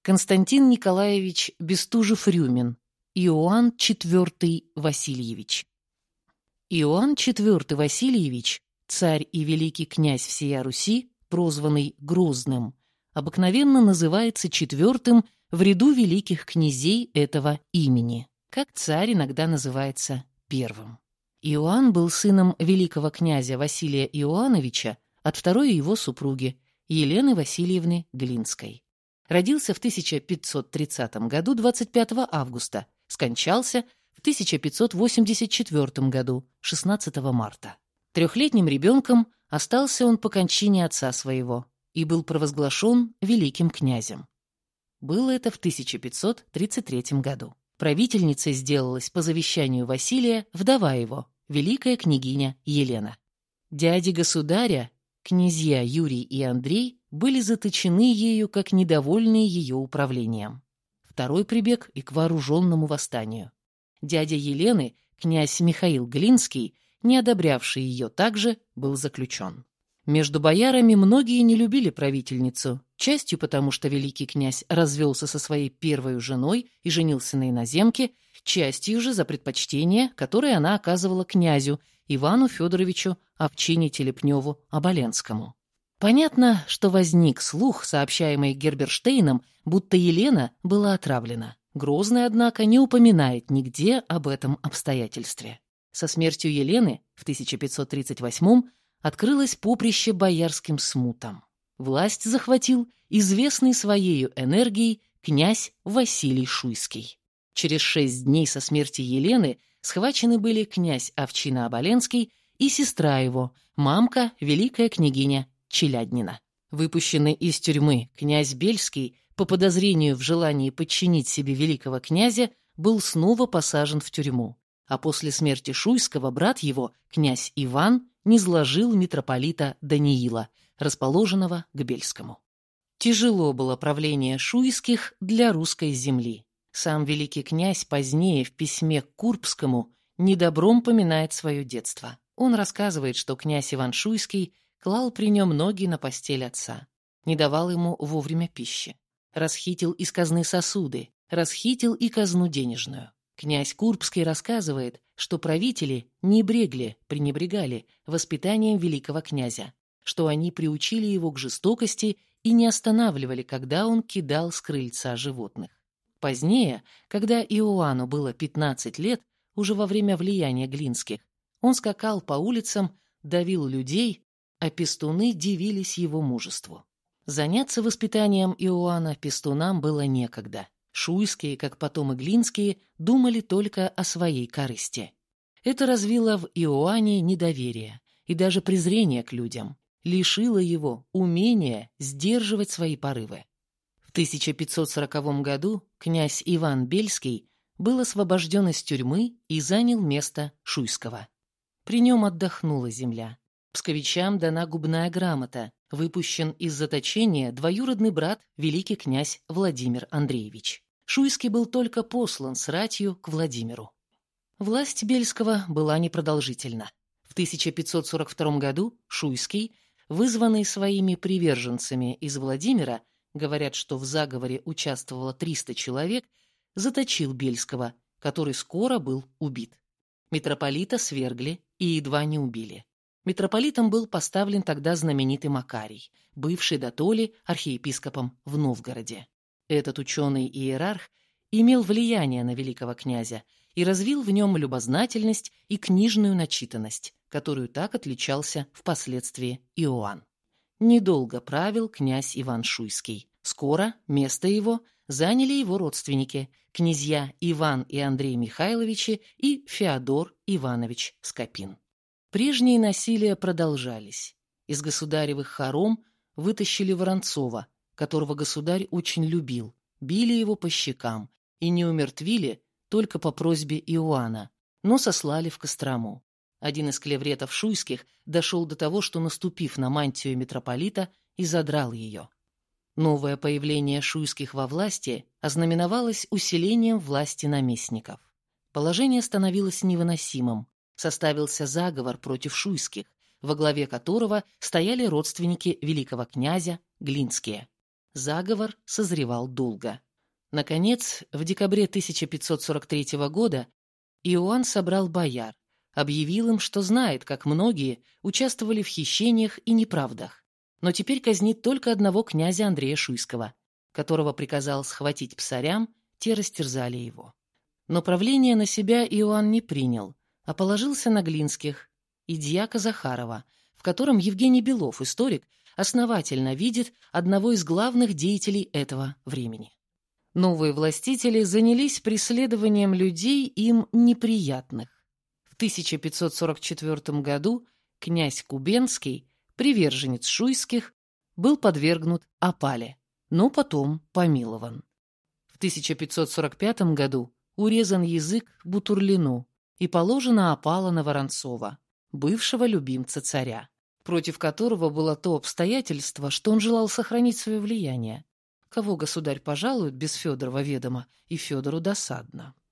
Константин Николаевич Бестужев-Рюмин, Иоанн IV Васильевич. Иоанн IV Васильевич, царь и великий князь всея Руси, прозванный Грозным, обыкновенно называется четвертым в ряду великих князей этого имени, как царь иногда называется первым. Иоанн был сыном великого князя Василия Иоановича от второй его супруги Елены Васильевны Глинской. Родился в 1530 году 25 августа, скончался в 1584 году 16 марта. Трехлетним ребенком остался он по кончине отца своего и был провозглашен великим князем. Было это в 1533 году. Правительницей сделалась по завещанию Василия вдова его, великая княгиня Елена. Дяди государя, князья Юрий и Андрей, были заточены ею как недовольные ее управлением. Второй прибег и к вооруженному восстанию. Дядя Елены, князь Михаил Глинский, не одобрявший ее также, был заключен. Между боярами многие не любили правительницу, частью потому, что великий князь развелся со своей первой женой и женился на иноземке, частью же за предпочтение, которое она оказывала князю Ивану Федоровичу Овчине-Телепневу-Оболенскому. Понятно, что возник слух, сообщаемый Герберштейном, будто Елена была отравлена. Грозный, однако, не упоминает нигде об этом обстоятельстве. Со смертью Елены в 1538-м открылось поприще боярским смутам. Власть захватил известный своею энергией князь Василий Шуйский. Через 6 дней со смерти Елены схвачены были князь Овчина-Оболенский и сестра его, мамка, великая княгиня Челяднина. Выпущенный из тюрьмы князь Бельский по подозрению в желании подчинить себе великого князя был снова посажен в тюрьму, а после смерти Шуйского брат его, князь Иван, низложил митрополита Даниила, расположенного к Бельскому. Тяжело было правление Шуйских для русской земли. Сам великий князь позднее в письме к Курбскому недобром поминает свое детство. Он рассказывает, что князь Иван Шуйский клал при нем ноги на постель отца, не давал ему вовремя пищи, расхитил из казны сосуды, расхитил и казну денежную. Князь Курбский рассказывает, что правители пренебрегали воспитанием великого князя, что они приучили его к жестокости и не останавливали, когда он кидал с крыльца животных. Позднее, когда Иоанну было 15 лет, уже во время влияния Глинских, он скакал по улицам, давил людей, а пестуны дивились его мужеству. Заняться воспитанием Иоанна пестунам было некогда. Шуйские, как потом и Глинские, думали только о своей корысти. Это развило в Иоанне недоверие и даже презрение к людям, лишило его умения сдерживать свои порывы. В 1540 году князь Иван Бельский был освобожден из тюрьмы и занял место Шуйского. При нем отдохнула земля. Псковичам дана губная грамота, выпущен из заточения двоюродный брат великий князь Владимир Андреевич. Шуйский был только послан с ратью к Владимиру. Власть Бельского была непродолжительна. В 1542 году Шуйский, вызванный своими приверженцами из Владимира, говорят, что в заговоре участвовало 300 человек, заточил Бельского, который скоро был убит. Митрополита свергли и едва не убили. Митрополитом был поставлен тогда знаменитый Макарий, бывший дотоле архиепископом в Новгороде. Этот ученый-иерарх имел влияние на великого князя и развил в нем любознательность и книжную начитанность, которую так отличался впоследствии Иоанн. Недолго правил князь Иван Шуйский. Скоро место его заняли его родственники, князья Иван и Андрей Михайловичи и Феодор Иванович Скопин. Прежние насилия продолжались. Из государевых хором вытащили Воронцова, которого государь очень любил, били его по щекам и не умертвили только по просьбе Иоанна, но сослали в Кострому. Один из клевретов шуйских дошел до того, что, наступив на мантию митрополита, и задрал ее. Новое появление шуйских во власти ознаменовалось усилением власти наместников. Положение становилось невыносимым. Составился заговор против шуйских, во главе которого стояли родственники великого князя Глинские. Заговор созревал долго. Наконец, в декабре 1543 года Иоанн собрал бояр, объявил им, что знает, как многие участвовали в хищениях и неправдах, но теперь казнит только одного князя Андрея Шуйского, которого приказал схватить псарям, те растерзали его. Но правление на себя Иоанн не принял, а положился на Глинских и дьяка Захарова, в котором Евгений Белов, историк, основательно видит одного из главных деятелей этого времени. Новые властители занялись преследованием людей им неприятных. В 1544 году князь Кубенский, приверженец Шуйских, был подвергнут опале, но потом помилован. В 1545 году урезан язык Бутурлину и положена опала на Воронцова, бывшего любимца царя, против которого было то обстоятельство, что он желал сохранить свое влияние. Кого государь пожалует без Федорова ведома, и Федору досадно.